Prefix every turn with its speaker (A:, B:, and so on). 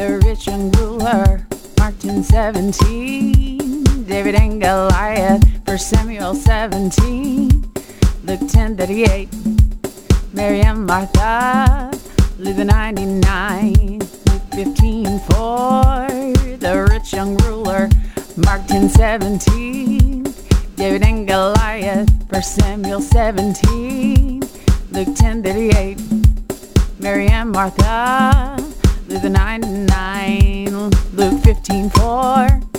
A: the rich young ruler, Mark 10:17. David and Goliath, 1 Samuel 17. Luke 10:38. Mary and Martha, Luke 99. Luke 15:4. The rich young ruler, Mark 10:17. David and Goliath, 1 Samuel 17. Luke 10:38. Mary and Martha, Luke 99. Luke 15:4.